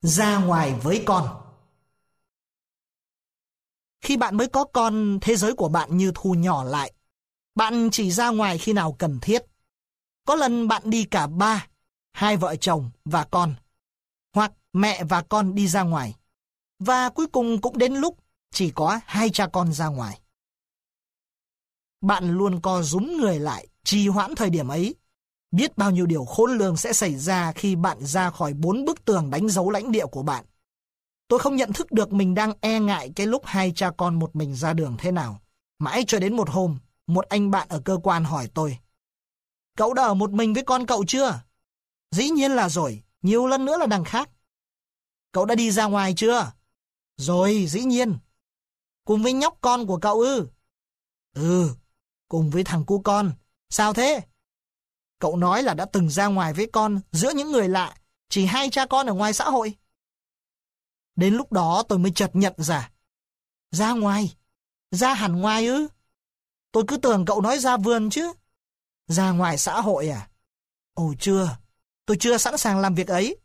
Ra ngoài với con. Khi bạn mới có con, thế giới của bạn như thu nhỏ lại. Bạn chỉ ra ngoài khi nào cần thiết. Có lần bạn đi cả ba, hai vợ chồng và con, hoặc mẹ và con đi ra ngoài. Và cuối cùng cũng đến lúc chỉ có hai cha con ra ngoài. Bạn luôn co rúm người lại, trì hoãn thời điểm ấy. Biết bao nhiêu điều khôn lường sẽ xảy ra khi bạn ra khỏi 4 bức tường đánh dấu lãnh địa của bạn. Tôi không nhận thức được mình đang e ngại cái lúc hai cha con một mình ra đường thế nào. Mãi cho đến một hôm, một anh bạn ở cơ quan hỏi tôi: "Cậu đã ở một mình với con cậu chưa?" "Dĩ nhiên là rồi, nhiều lần nữa là đằng khác." "Cậu đã đi ra ngoài chưa?" "Rồi, dĩ nhiên." "Cùng với nhóc con của cậu ư?" "Ừ, cùng với thằng cu con." "Sao thế?" "Cậu nói là đã từng ra ngoài với con giữa những người lạ, chỉ hai cha con ở ngoài xã hội." Đến lúc đó tôi mới chợt nhận ra. Ra ngoài? Ra hẳn ngoài ư? Tôi cứ tưởng cậu nói ra vườn chứ. Ra ngoài xã hội à? Ồ chưa, tôi chưa sẵn sàng làm việc ấy.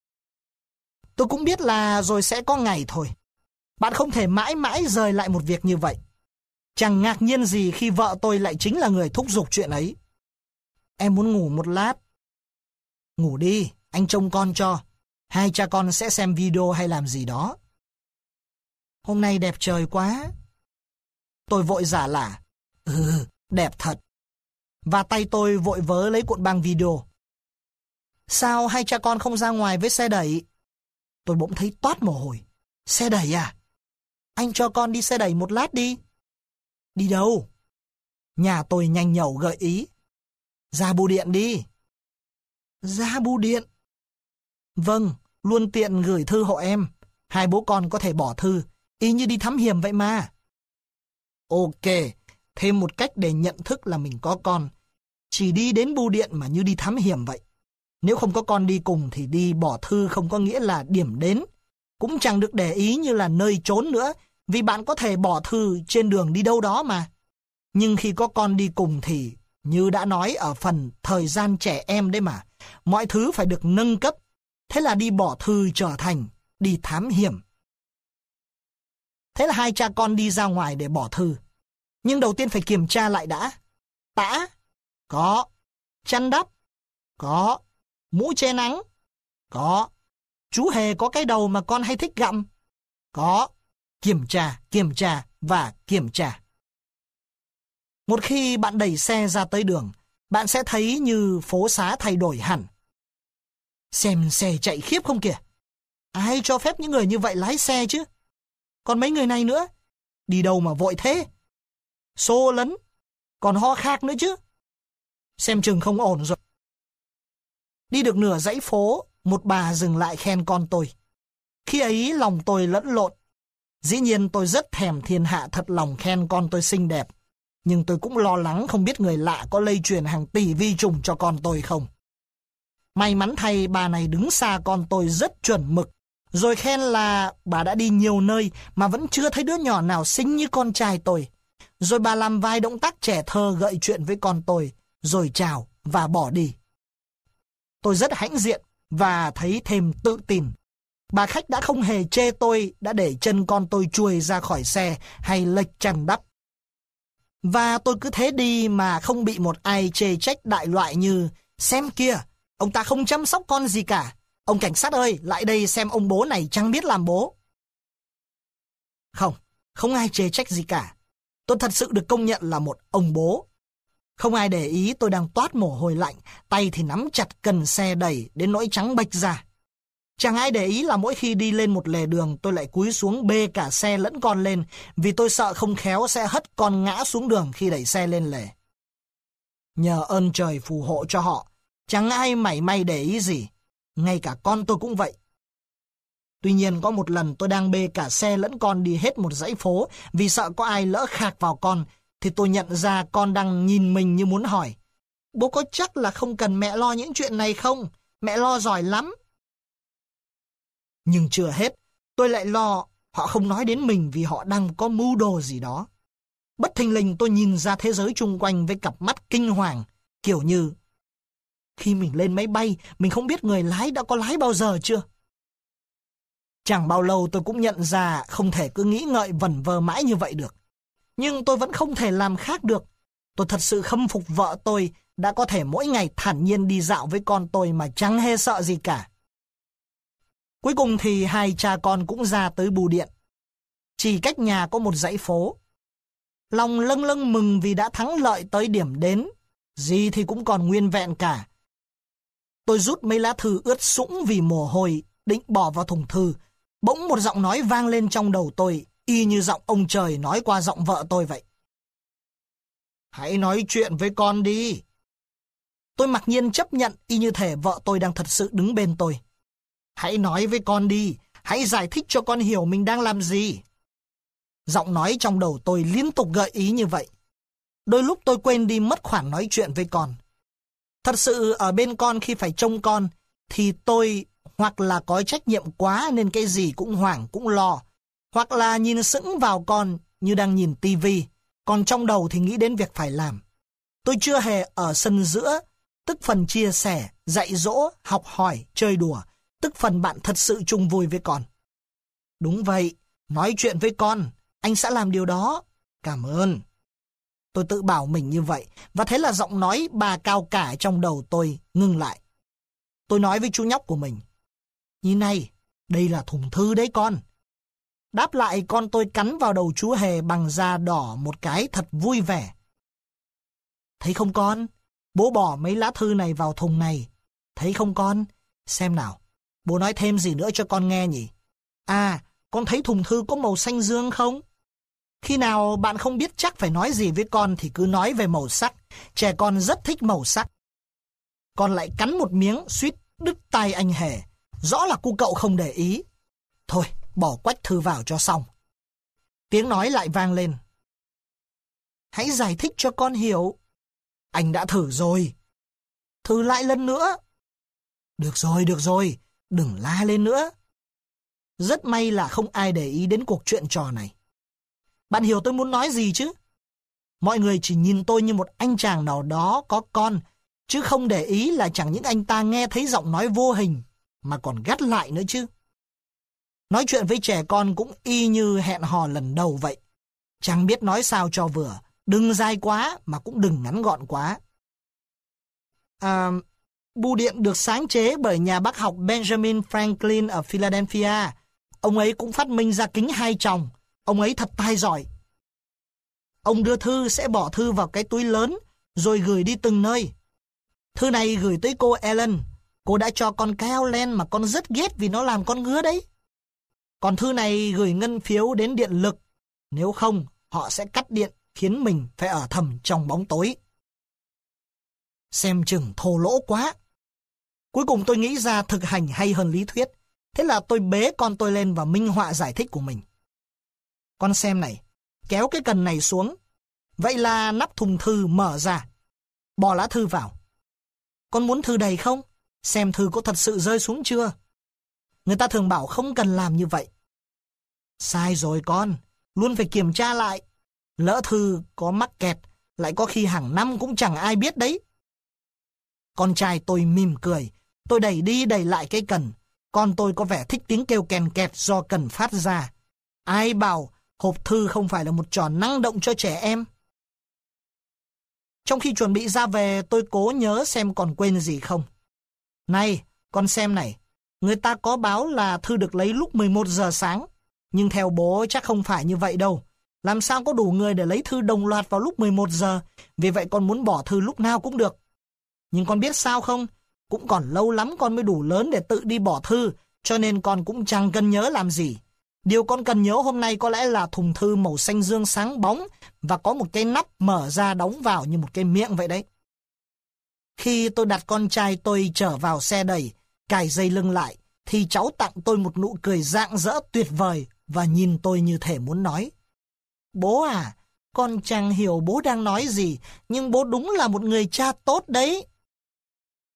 Tôi cũng biết là rồi sẽ có ngày thôi. Bạn không thể mãi mãi rời lại một việc như vậy. Chẳng ngạc nhiên gì khi vợ tôi lại chính là người thúc giục chuyện ấy. "Em muốn ngủ một lát." "Ngủ đi, anh trông con cho. Hai cha con sẽ xem video hay làm gì đó." "Hôm nay đẹp trời quá." Tôi vội giả lả: "Ừ, đẹp thật." Và tay tôi vội vớ lấy cuộn băng video. "Sao hai cha con không ra ngoài với xe đẩy?" Tôi bỗng thấy toát mồ hôi. "Xe đẩy à? Anh cho con đi xe đẩy một lát đi." "Đi đâu?" Nhà tôi nhanh nhẩu gợi ý. "Ra bưu điện đi." "Ra bưu điện?" "Vâng, luôn tiện gửi thư hộ em. Hai bố con có thể bỏ thư, y như đi thám hiểm vậy mà." Ok, thêm một cách để nhận thức là mình có con. Chỉ đi đến bưu điện mà như đi thám hiểm vậy. Nếu không có con đi cùng thì đi bỏ thư không có nghĩa là điểm đến. Cũng chẳng được để ý như là nơi trốn nữa, vì bạn có thể bỏ thư trên đường đi đâu đó mà. Nhưng khi có con đi cùng thì, như đã nói ở phần thời gian trẻ em đấy mà, mọi thứ phải được nâng cấp. Thế là đi bỏ thư trở thành đi thám hiểm. Thế là hai cha con đi ra ngoài để bỏ thư. Nhưng đầu tiên phải kiểm tra lại đã. Tã? Có. Chăn đắp? Có. Mũ che nắng? Có. Chú hề có cái đầu mà con hay thích gặm? Có. Kiểm tra và kiểm tra. Một khi bạn đẩy xe ra tới đường, bạn sẽ thấy như phố xá thay đổi hẳn. Xem xe chạy khiếp không kìa. Ai cho phép những người như vậy lái xe chứ? Còn mấy người này nữa, đi đâu mà vội thế? Xô lấn, còn ho khạc nữa chứ. Xem chừng không ổn rồi. Đi được nửa dãy phố, một bà dừng lại khen con tôi. Khi ấy lòng tôi lẫn lộn. Dĩ nhiên tôi rất thèm thiên hạ thật lòng khen con tôi xinh đẹp. Nhưng tôi cũng lo lắng không biết người lạ có lây truyền hàng tỷ vi trùng cho con tôi không. May mắn thay bà này đứng xa con tôi rất chuẩn mực. Rồi khen là bà đã đi nhiều nơi mà vẫn chưa thấy đứa nhỏ nào xinh như con trai tôi. Rồi bà làm vài động tác trẻ thơ gợi chuyện với con tôi, rồi chào và bỏ đi. Tôi rất hãnh diện và thấy thêm tự tin. Bà khách đã không hề chê tôi đã để chân con tôi chuồi ra khỏi xe hay lệch chăn đắp. Và tôi cứ thế đi mà không bị một ai chê trách đại loại như: "Xem kìa, ông ta không chăm sóc con gì cả. Ông cảnh sát ơi, lại đây xem ông bố này chẳng biết làm bố." Không ai chê trách gì cả. Tôi thật sự được công nhận là một ông bố. Không ai để ý tôi đang toát mồ hôi lạnh, tay thì nắm chặt cần xe đẩy đến nỗi trắng bệch ra. Chẳng ai để ý là mỗi khi đi lên một lề đường tôi lại cúi xuống bê cả xe lẫn con lên, vì tôi sợ không khéo sẽ hất con ngã xuống đường khi đẩy xe lên lề. Nhờ ơn trời phù hộ cho họ, chẳng ai mảy may để ý gì. Ngay cả con tôi cũng vậy. Tuy nhiên có một lần tôi đang bê cả xe lẫn con đi hết một dãy phố vì sợ có ai lỡ khạc vào con, thì tôi nhận ra con đang nhìn mình như muốn hỏi: "Bố có chắc là không cần mẹ lo những chuyện này không? Mẹ lo giỏi lắm." Nhưng chưa hết, tôi lại lo họ không nói đến mình vì họ đang có mưu đồ gì đó. Bất thình lình tôi nhìn ra thế giới chung quanh với cặp mắt kinh hoàng, kiểu như: khi mình lên máy bay, mình không biết người lái đã có lái bao giờ chưa? Chẳng bao lâu tôi cũng nhận ra không thể cứ nghĩ ngợi vẩn vơ mãi như vậy được. Nhưng tôi vẫn không thể làm khác được. Tôi thật sự khâm phục vợ tôi đã có thể mỗi ngày thản nhiên đi dạo với con tôi mà chẳng hề sợ gì cả. Cuối cùng thì hai cha con cũng ra tới bưu điện. Chỉ cách nhà có một dãy phố. Lòng lâng lâng mừng vì đã thắng lợi tới điểm đến. Gì thì cũng còn nguyên vẹn cả. Tôi rút mấy lá thư ướt sũng vì mồ hôi, định bỏ vào thùng thư. Bỗng một giọng nói vang lên trong đầu tôi, y như giọng ông trời nói qua giọng vợ tôi vậy. Hãy nói chuyện với con đi. Tôi mặc nhiên chấp nhận y như thể vợ tôi đang thật sự đứng bên tôi. Hãy nói với con đi, hãy giải thích cho con hiểu mình đang làm gì. Giọng nói trong đầu tôi liên tục gợi ý như vậy. Đôi lúc tôi quên đi mất khoản nói chuyện với con. Thật sự ở bên con khi phải trông con, thì tôi hoặc là có trách nhiệm quá nên cái gì cũng hoảng cũng lo, hoặc là nhìn sững vào con như đang nhìn tivi, còn trong đầu thì nghĩ đến việc phải làm. Tôi chưa hề ở sân giữa, tức phần chia sẻ, dạy dỗ, học hỏi, chơi đùa, tức phần bạn thật sự chung vui với con. Đúng vậy, nói chuyện với con, anh sẽ làm điều đó. Cảm ơn. Tôi tự bảo mình như vậy, và thế là giọng nói bà cao cả trong đầu tôi ngưng lại. Tôi nói với chú nhóc của mình. Nhìn này, đây là thùng thư đấy con. Đáp lại con tôi cắn vào đầu chú hề bằng da đỏ một cái thật vui vẻ. Thấy không con? Bố bỏ mấy lá thư này vào thùng này. Thấy không con? Xem nào, bố nói thêm gì nữa cho con nghe nhỉ? À, con thấy thùng thư có màu xanh dương không? Khi nào bạn không biết chắc phải nói gì với con thì cứ nói về màu sắc. Trẻ con rất thích màu sắc. Con lại cắn một miếng suýt đứt tay anh Hề. Rõ là cu cậu không để ý. Thôi, bỏ quách thư vào cho xong. Tiếng nói lại vang lên. Hãy giải thích cho con hiểu. Anh đã thử rồi. Thử lại lần nữa. Được rồi, đừng la lên nữa. Rất may là không ai để ý đến cuộc chuyện trò này. Bạn hiểu tôi muốn nói gì chứ? Mọi người chỉ nhìn tôi như một anh chàng nào đó có con, chứ không để ý là chẳng những anh ta nghe thấy giọng nói vô hình, mà còn gắt lại nữa chứ. Nói chuyện với trẻ con cũng y như hẹn hò lần đầu vậy. Chẳng biết nói sao cho vừa, đừng dài quá mà cũng đừng ngắn gọn quá. Bưu điện được sáng chế bởi nhà bác học Benjamin Franklin ở Philadelphia. Ông ấy cũng phát minh ra kính hai tròng. Ông ấy thật tài giỏi. Ông đưa thư sẽ bỏ thư vào cái túi lớn rồi gửi đi từng nơi. Thư này gửi tới cô Ellen. Cô đã cho con cái áo len mà con rất ghét vì nó làm con ngứa đấy. Còn thư này gửi ngân phiếu đến điện lực. Nếu không, họ sẽ cắt điện khiến mình phải ở thầm trong bóng tối. Xem chừng thô lỗ quá. Cuối cùng tôi nghĩ ra thực hành hay hơn lý thuyết. Thế là tôi bế con tôi lên và minh họa giải thích của mình. Con xem này, kéo cái cần này xuống. Vậy là nắp thùng thư mở ra. Bỏ lá thư vào. Con muốn thư đầy không? Xem thư có thật sự rơi xuống chưa? Người ta thường bảo không cần làm như vậy. Sai rồi con, luôn phải kiểm tra lại. Lỡ thư có mắc kẹt, lại có khi hàng năm cũng chẳng ai biết đấy. Con trai tôi mỉm cười. Tôi đẩy đi đẩy lại cái cần. Con tôi có vẻ thích tiếng kêu kèn kẹt do cần phát ra. Ai bảo hộp thư không phải là một trò năng động cho trẻ em. Trong khi chuẩn bị ra về, tôi cố nhớ xem còn quên gì không. Này, con xem này. Người ta có báo là thư được lấy lúc 11 giờ sáng. Nhưng theo bố chắc không phải như vậy đâu. Làm sao có đủ người để lấy thư đồng loạt vào lúc 11 giờ. Vì vậy con muốn bỏ thư lúc nào cũng được. Nhưng con biết sao không? Cũng còn lâu lắm con mới đủ lớn để tự đi bỏ thư. Cho nên con cũng chẳng cần nhớ làm gì. Điều con cần nhớ hôm nay có lẽ là thùng thư màu xanh dương sáng bóng và có một cái nắp mở ra đóng vào như một cái miệng vậy đấy. Khi tôi đặt con trai tôi trở vào xe đẩy, cài dây lưng lại, thì cháu tặng tôi một nụ cười rạng rỡ tuyệt vời và nhìn tôi như thể muốn nói. Bố à, con chẳng hiểu bố đang nói gì, nhưng bố đúng là một người cha tốt đấy.